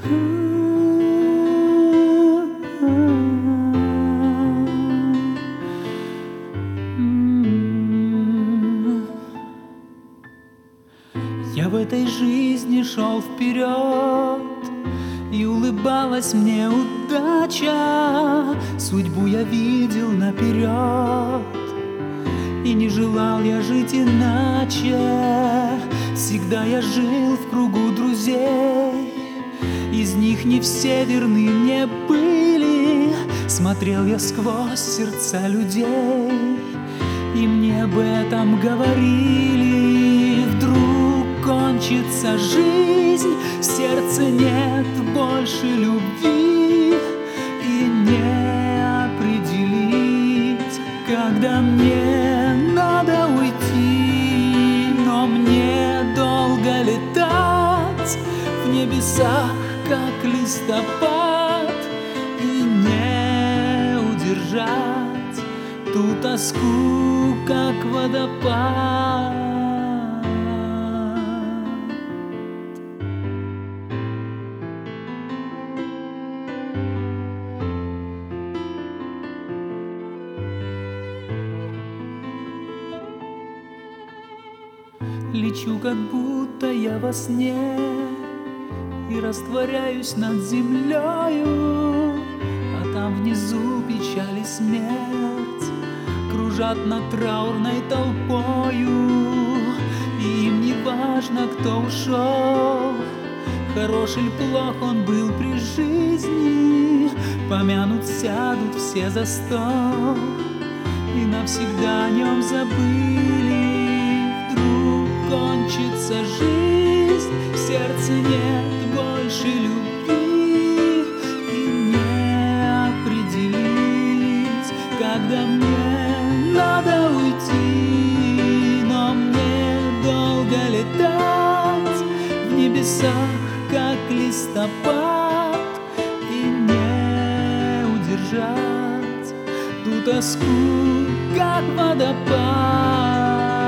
Я в этой жизни шел вперед, и улыбалась мне удача. Судьбу я видел наперед, и не желал я жить иначе. Всегда я жил в кругу друзей, из них не все верны мне были. Смотрел я сквозь сердца людей, и мне об этом говорили. Вдруг кончится жизнь, в сердце нет больше любви, и не определить, когда мне надо уйти. Но мне долго летать в небесах, как листопад, и не удержать ту тоску, как водопад. Лечу, как будто я во сне, и растворяюсь над землею, а там внизу печаль и смерть кружат над траурной толпою. И им не важно, кто ушел, хорош или плох он был при жизни. Помянут, сядут все за стол, и навсегда о нем забыли. Кончится жизнь, в сердце нет больше любви, и не определить, когда мне надо уйти. Но мне долго летать в небесах, как листопад, и не удержать ту тоску, как водопад.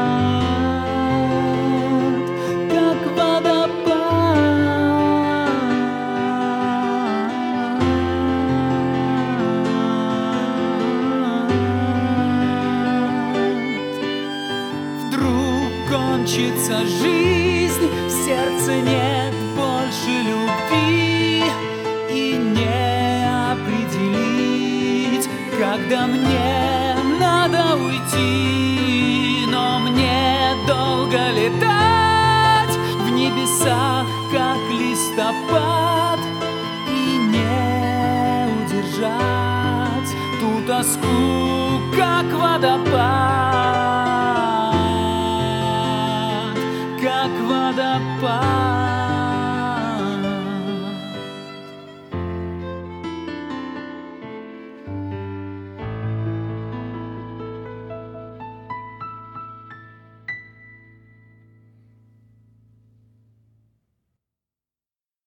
Кончится жизнь, в сердце нет больше любви, и не определить, когда мне надо уйти. Но мне долго летать в небесах, как листопад, и не удержать ту тоску, как водопад. Как водопад.